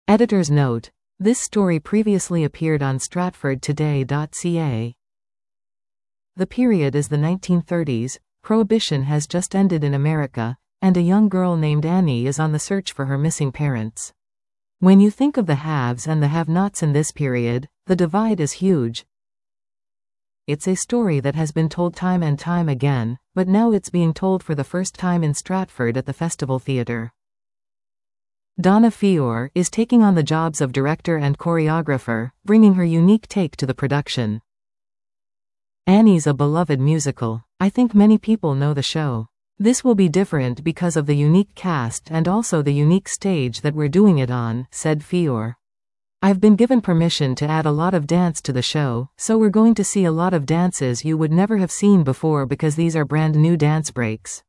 Editor's note: this story previously appeared on stratfordtoday.ca. The period is the 1930s, Prohibition has just ended in America, and a young girl named Annie is on the search for her missing parents. When you think of the haves and the have-nots in this period, the divide is huge. It's a story that has been told time and time again, but now it's being told for the first time in Stratford at the Festival Theatre. Donna Fior is taking on the jobs of director and choreographer, bringing her unique take to the production. Annie's a beloved musical. I think many people know the show. This will be different because of the unique cast and also the unique stage that we're doing it on, said Fior. I've been given permission to add a lot of dance to the show, so we're going to see a lot of dances you would never have seen before because these are brand new dance breaks.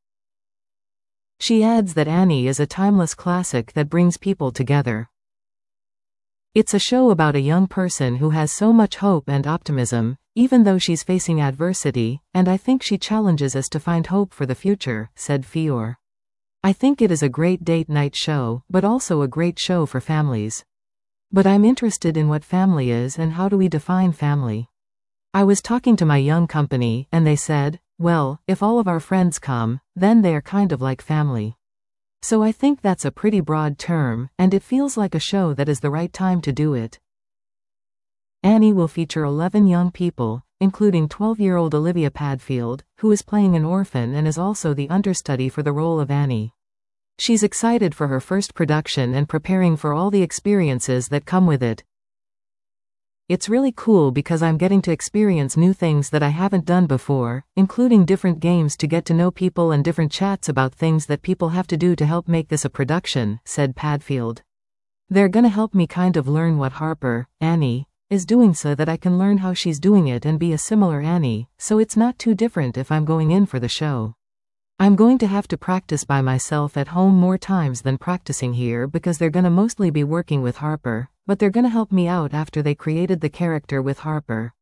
She adds that Annie is a timeless classic that brings people together. It's a show about a young person who has so much hope and optimism, even though she's facing adversity, and I think she challenges us to find hope for the future, said Fior. I think it is a great date night show, but also a great show for families. But I'm interested in what family is and how do we define family. I was talking to my young company, and they said, well, if all of our friends come, then they are kind of like family. So I think that's a pretty broad term, and it feels like a show that is the right time to do it. Annie will feature 11 young people, including 12-year-old Olivia Padfield, who is playing an orphan and is also the understudy for the role of Annie. She's excited for her first production and preparing for all the experiences that come with it. It's really cool because I'm getting to experience new things that I haven't done before, including different games to get to know people and different chats about things that people have to do to help make this a production, said Padfield. They're gonna help me kind of learn what Harper, Annie, is doing so that I can learn how she's doing it and be a similar Annie, so it's not too different if I'm going in for the show. I'm going to have to practice by myself at home more times than practicing here because they're gonna mostly be working with Harper, but they're gonna help me out after they created the character with Harper.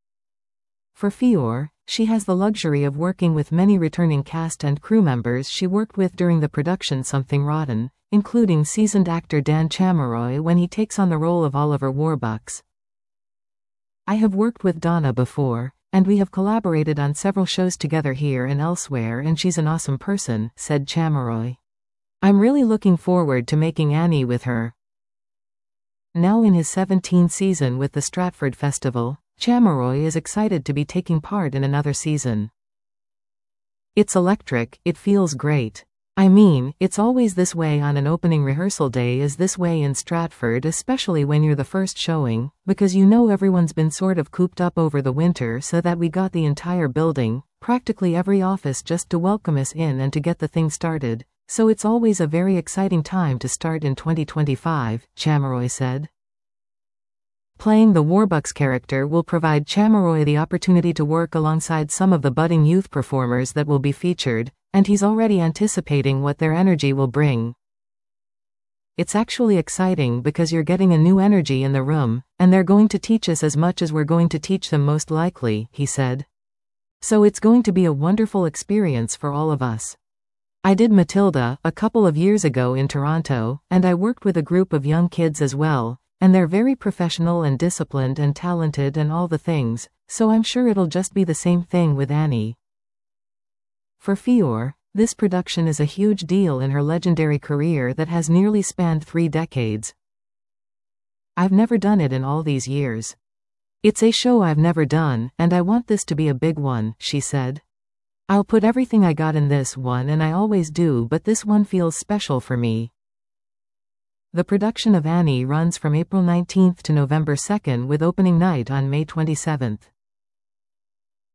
For Fior, she has the luxury of working with many returning cast and crew members she worked with during the production Something Rotten, including seasoned actor Dan Chameroy when he takes on the role of Oliver Warbucks. I have worked with Donna before, and we have collaborated on several shows together here and elsewhere, and she's an awesome person, said Chameroy. I'm really looking forward to making Annie with her. Now in his 17th season with the Stratford Festival, Chameroy is excited to be taking part in another season. It's electric, it feels great. I mean, it's always this way on an opening rehearsal day is this way in Stratford, especially when you're the first showing, because you know everyone's been sort of cooped up over the winter so that we got the entire building, practically every office just to welcome us in and to get the thing started, so it's always a very exciting time to start in 2025, Chameroy said. Playing the Warbucks character will provide Chameroy the opportunity to work alongside some of the budding youth performers that will be featured, and he's already anticipating what their energy will bring. It's actually exciting because you're getting a new energy in the room, and they're going to teach us as much as we're going to teach them most likely, he said. So it's going to be a wonderful experience for all of us. I did Matilda a couple of years ago in Toronto, and I worked with a group of young kids as well, and they're very professional and disciplined and talented and all the things, so I'm sure it'll just be the same thing with Annie. For Fior, this production is a huge deal in her legendary career that has nearly spanned 3 decades. I've never done it in all these years. It's a show I've never done, and I want this to be a big one, she said. I'll put everything I got in this one, and I always do, but this one feels special for me. The production of Annie runs from April 19th to November 2nd with opening night on May 27th.